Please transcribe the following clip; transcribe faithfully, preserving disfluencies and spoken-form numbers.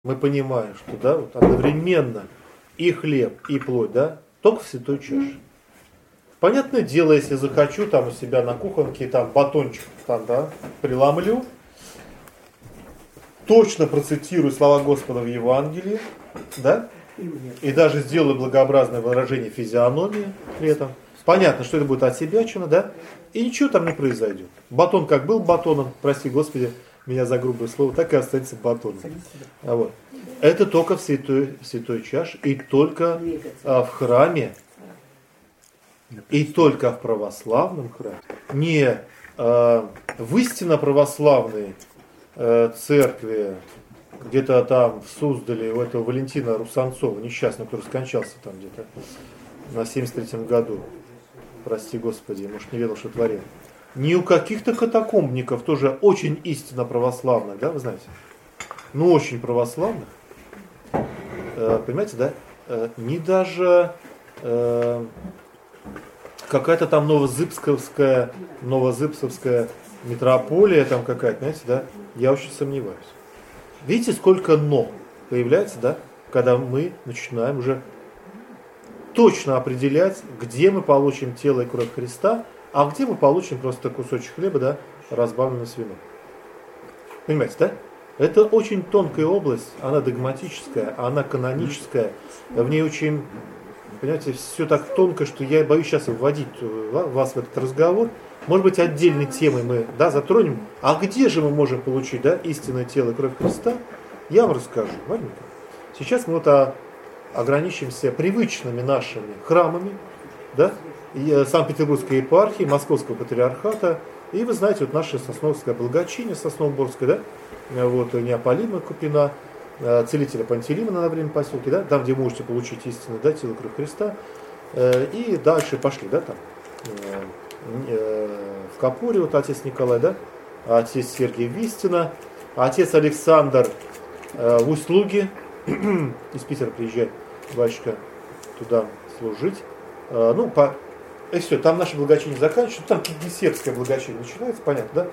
мы понимаем, что да, вот одновременно и хлеб, и плоть, да, только в святой чаше. Понятное дело, если захочу там у себя на кухонке там батончик там, да, преломлю, точно процитирую слова Господа в Евангелии, да, и даже сделаю благообразное выражение физиономии при этом. Понятно, что это будет отсебячено, да, и ничего там не произойдет. Батон как был батоном, прости Господи, меня за грубое слово, так и останется батоном. А вот. Это только в святой, в святой чаше и только а, в храме, и только в православном храме. Не а, в истинно православной а, церкви, где-то там в Суздале, у этого Валентина Русанцова, несчастного, который скончался там где-то на семьдесят третьем году. Прости Господи, может, не ведал, что творил. Не у каких-то катакомбников, тоже очень истинно православных, да, вы знаете? Ну, очень православных. Э, понимаете, да? Э, не даже э, какая-то там новозыбсковская, новозыбсовская митрополия там какая-то, знаете, да? Я очень сомневаюсь. Видите, сколько «но» появляется, да? Когда мы начинаем уже точно определять, где мы получим тело и кровь Христа, а где мы получим просто кусочек хлеба, да, разбавленный с вином. Понимаете, да? Это очень тонкая область, она догматическая, она каноническая. В ней очень, понимаете, все так тонко, что я боюсь сейчас вводить вас в этот разговор. Может быть, отдельной темой мы, да, затронем. А где же мы можем получить, да, истинное тело и кровь Христа? Я вам расскажу. Ладненько. Сейчас мы вот о ограничимся привычными нашими храмами, да, и Санкт-Петербургской епархии, Московского патриархата, и вы знаете, вот наша Сосновская благочиние, Сосновоборская, да, вот Неаполима Купина, целителя Пантелеймона на время поселке, да, там, где можете получить истинное, да, тело кровь Христа, и дальше пошли, да, там, в Капуре, вот отец Николай, да, отец Сергий Вистина, отец Александр в Усть-Луге, из Питера приезжает батюшка туда служить. Ну, по... и все, там наше благочиние заканчивается, там Кигесепское благочиние начинается, понятно, да?